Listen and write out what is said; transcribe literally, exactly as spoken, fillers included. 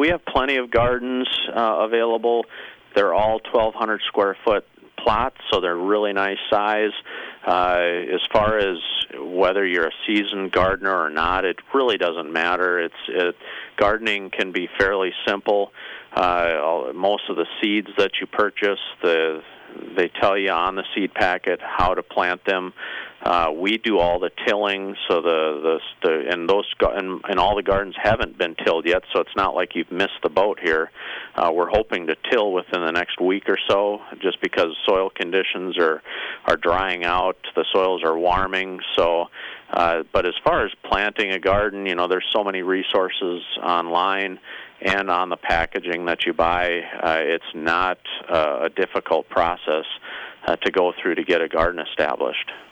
we have plenty of gardens uh, available. They're all twelve hundred square foot plots, so they're really nice size. Uh, as far as whether you're a seasoned gardener or not, it really doesn't matter. It's it, gardening can be fairly simple. Uh, most of the seeds that you purchase, the they tell you on the seed packet how to plant them. Uh, we do all the tilling, so the the, the and those and, and all the gardens haven't been tilled yet, so it's not like you've missed the boat here. Uh, we're hoping to till within the next week or so, just because soil conditions are are drying out, the soils are warming. So, uh, but as far as planting a garden, you know, there's so many resources online and on the packaging that you buy. Uh, it's not uh, a difficult process uh, to go through to get a garden established.